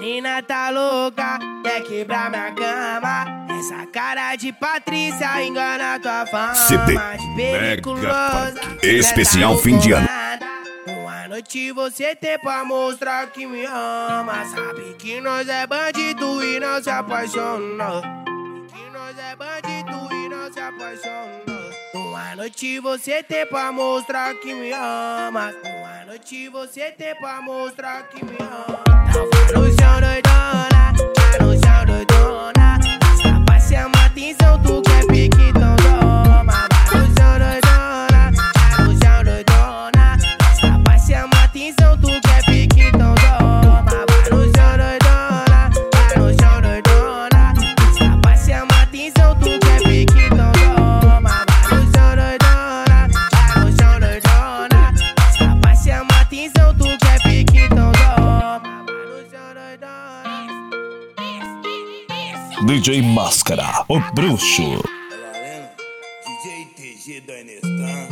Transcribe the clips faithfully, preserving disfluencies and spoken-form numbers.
Menina tá louca, quer quebrar minha cama. Essa cara de Patrícia engana tua fama. C D periculosa, especial fim de ano. Uma noite você tem pra mostrar que me ama. Sabe que nós é bandido e não se apaixona. Que nós é bandido e não se apaixona. Uma noite você tem pra mostrar que me ama. Uma noite você tem pra mostrar que me ama. Tava no chão doidona, tá no chão doidona. Essa vai chama atenção, tu quer pique, então toma. Vai no chão doidona, tá no chão doidona. Essa vai chama atenção, tu quer pique, então toma. Vai no chão doidona, tá no chão doidona. Essa vai chama atenção, tu quer pique, então toma. Vai no chão doidona, tá no chão doidona. Essa vai chama atenção, tu quer pique, então toma. D J Máscara, o bruxo. D J T G da Enestan.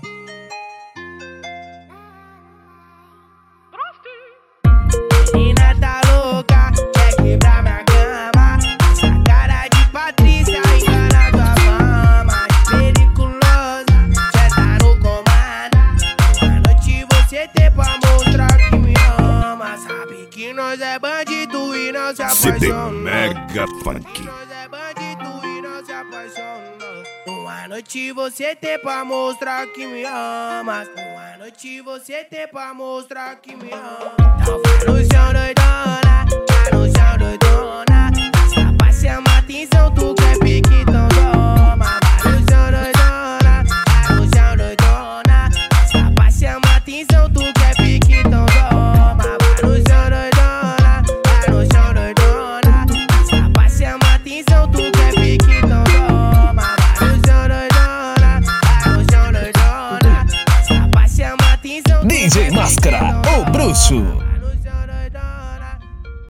Menina tá louca, quer quebrar minha cama. Essa cara de Patrícia engana tua fama. Periculosa, cê tá no comando. Uma noite você tem pra mostrar que me ama. Sabe que nós é bandido e não se C D apaixona. Mega Funk. Nós é bandido e não se apaixona. Uma noite você tem pra mostrar que me ama. Uma noite você tem pra mostrar que me ama. Tava no chão doidona, tá no chão doidona. Essa vai chama atenção, tu quer pique, então toma. Vai no chão doidona, tá no chão doidona. Essa vai chama atenção, tu quer pique, então toma. Vai no chão doidona, tá no chão doidona. Essa vai chama atenção, tu quer pique, então toma. Vai no chão doidona, tá no chão doidona. Essa vai chama atenção, tu D J quer pique, Máscara, então o bruxo.